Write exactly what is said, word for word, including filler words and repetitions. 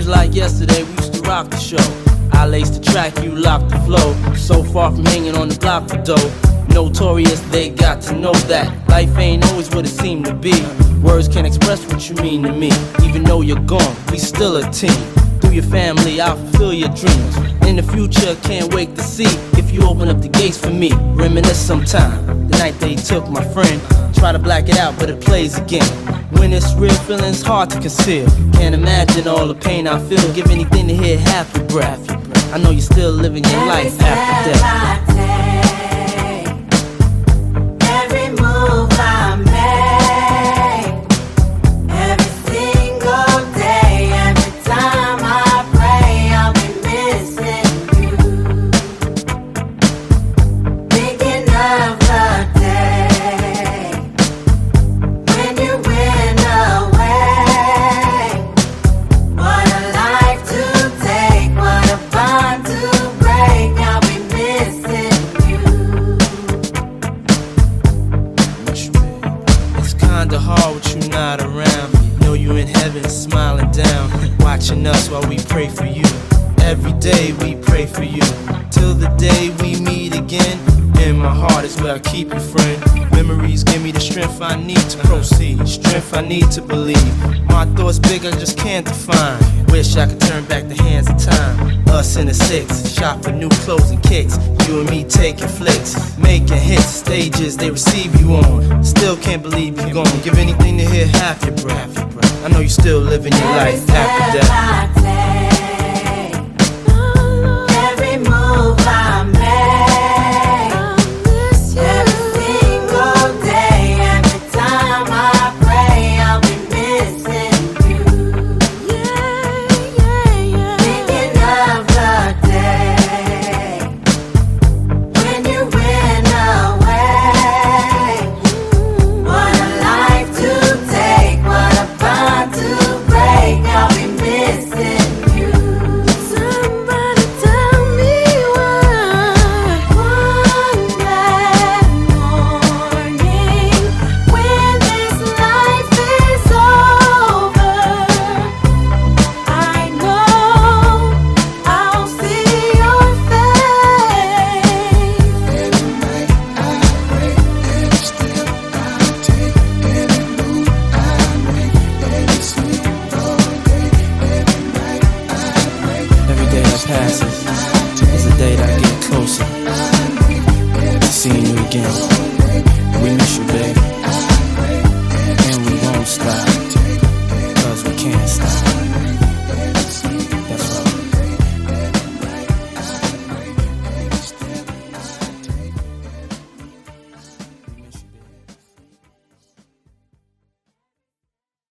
like yesterday, we used to rock the show. I laced the track, you locked the flow. So far from hanging on the block for dough. Notorious, they got to know that life ain't always what it seemed to be. Words can't express what you mean to me. Even though you're gone, we still a team. Through your family, I'll fulfill your dreams. In the future, can't wait to see if you open up the gates for me. Reminisce sometime, the night they took my friend. Try to black it out, but it plays again. When it's real, feeling's hard to conceal. Can't imagine all the pain I feel. Give anything to hear half your breath. I know you're still living your life after death. Kinda hard with you not around. Know you in heaven smiling down, watching us while we pray for you. Every day we pray for you, till the day we meet again. In my heart is where I keep you, friend. Memories give me the strength I need to proceed, strength I need to believe. My thoughts big, I just can't define. Wish I could turn back the hands of time. Us in the six, shop for new clothes and kicks. You and me taking flicks, making hits, stages they receive you on. Still can't believe you're gone. Give anything to hear half your breath. I know you still living your life after death.